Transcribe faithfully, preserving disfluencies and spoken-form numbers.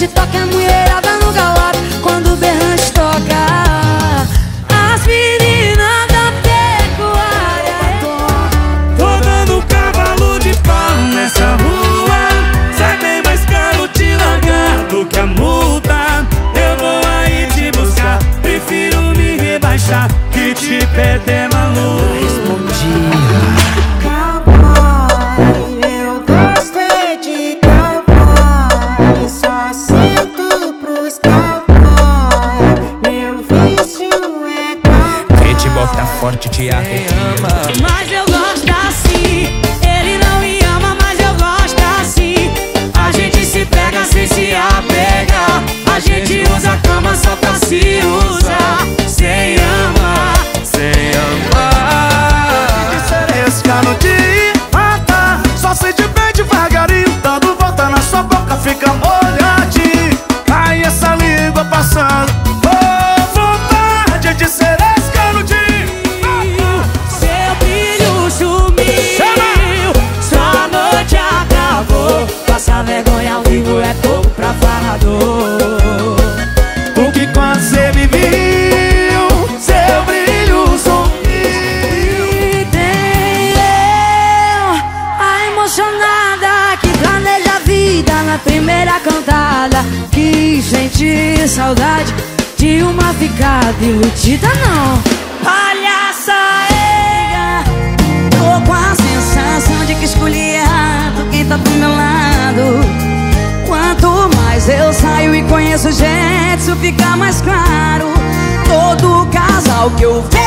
berrante toca, a mulherada no galope quando o berrante toca. As meninas da pecuária. Tô dando cavalo de pau nessa rua. Sai bem mais caro te largar do que a multa. Eu vou aí te buscar, prefiro me rebaixar que te perder na lua. Bota forte, te arrepia. Mas eu gosto assim. Ele não me ama, mas eu gosto assim. A gente se pega sem se apegar. A gente usa a cama só pra se usar. Sem amar, sem amar. Esse cano de mata, só sente bem devagarinho, dando volta na sua boca, fica molhadinho. Aí essa língua passando, oh, vontade de ser esse canudinho. Seu brilho sumiu, sua noite acabou. Passar vergonha ao vivo é pouco pra falador. Porque quando você me viu, seu brilho sumiu. E tem eu, a emocionada que planeja a vida na primeira cantada, que sente saudade de uma ficada iludida, não. Palhaça, é, tô com a sensação de que escolhi errado quem tá do meu lado. Quanto mais eu saio e conheço gente, isso fica mais claro. Todo casal que eu vejo